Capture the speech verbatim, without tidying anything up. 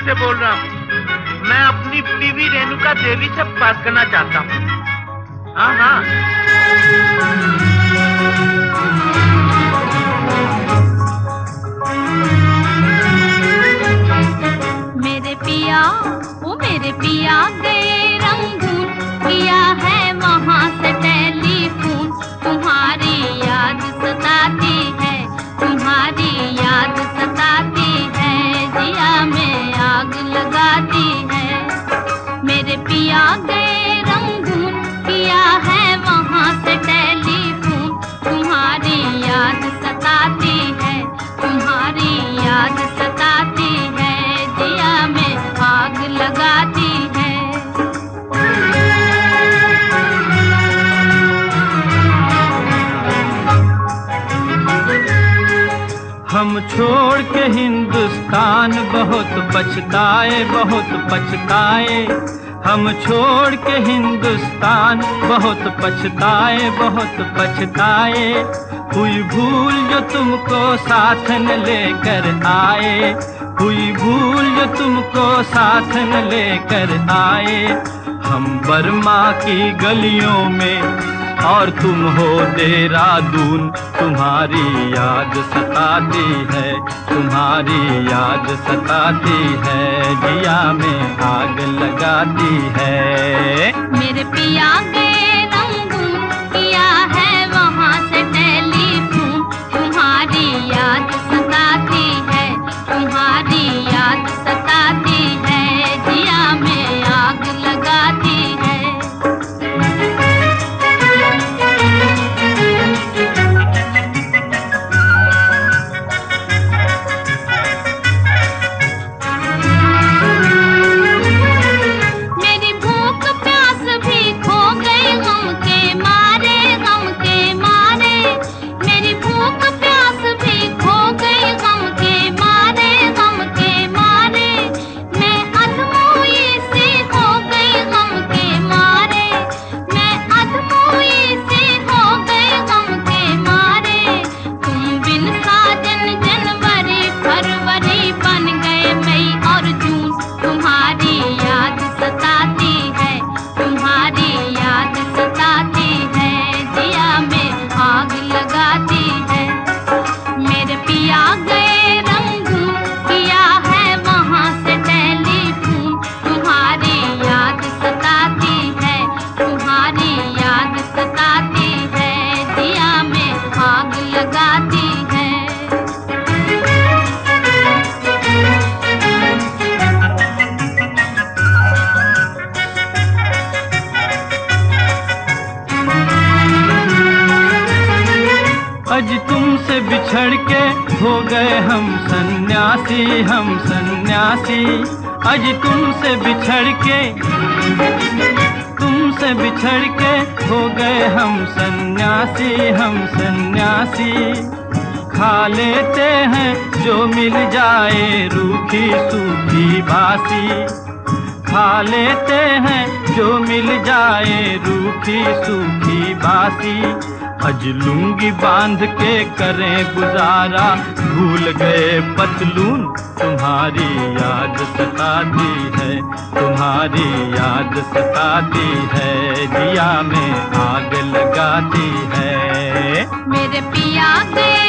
से बोल रहा हूँ। मैं अपनी बीवी रेणुका देवी से बात करना चाहता हूँ। हाँ हाँ। मेरे पिया, वो मेरे पिया गए रंगून, किया है वहाँ से टेलीफोन। तुम्हारी याद सताती है, तुम्हारी याद सताती है, जिया में आग लगाती है। मेरे पिया गए रंगून, किया है वहाँ से टेलीफोन। तुम्हारी याद सताती है, तुम्हारी याद सताती है, जिया में आग लगाती है। हम छोड़ के हिंदुस्तान बहुत पछताए, बहुत पछताए। हम छोड़ के हिंदुस्तान बहुत पछताए, बहुत पछताए। हुई भूल जो तुमको साथ न लेकर आए, हुई भूल जो तुमको साथ न लेकर आए। हम बर्मा की गलियों में और तुम हो देहरादून। तुम्हारी याद सताती है, तुम्हारी याद सताती है, जिया में आग लगाती है। मेरे पिया गए रंगून, किया है वहाँ से टेलीफोन। तुम्हारी याद सताती है, तुम्हारी याद सताती है, जिया में आग लगाती है। आज तुमसे बिछड़ के हो गए हम सन्यासी, हम सन्यासी। आज तुमसे बिछड़ के, तुमसे बिछड़ के हो गए हम सन्यासी, हम सन्यासी। खा लेते हैं जो मिल जाए रूखी सूखी बासी, खा लेते हैं जो मिल जाए रूखी सूखी बासी। अज लुंगी बांध के करें गुजारा, भूल गए पतलून। तुम्हारी याद सताती है, तुम्हारी याद सताती है, जिया में आग लगाती है। मेरे पिया गए